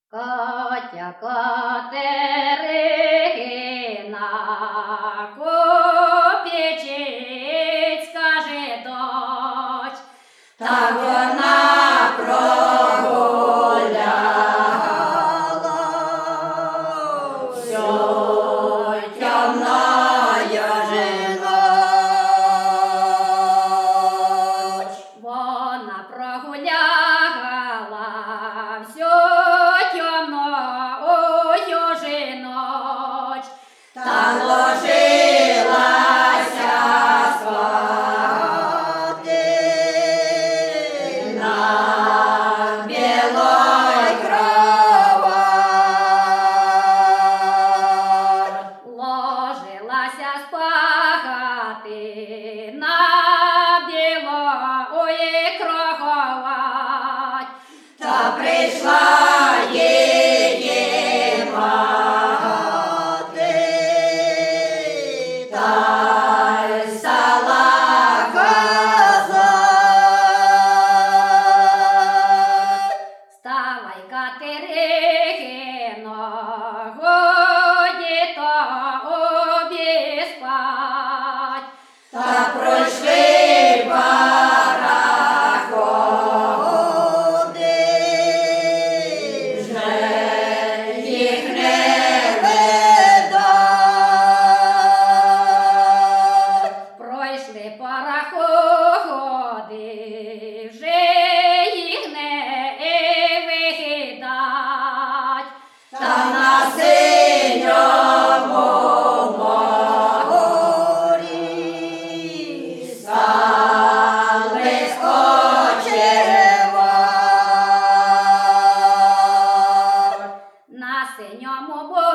Катя Катерина, Коп'ячицька же доч, так вона прогуляла всю темною же ноч. вона прогуляла всю темною же ноч, Та ложилася спати на білой кровать. ложилася спати на білої кровать. Та прийшла її мати, та й стала казать: Вставай, Катерино, годі тобі спать. та пройшли пароходи, вже їх не видать. Пройшли пароходи, вже їх не видать. Та на синьому морі стали спочивать. На синьому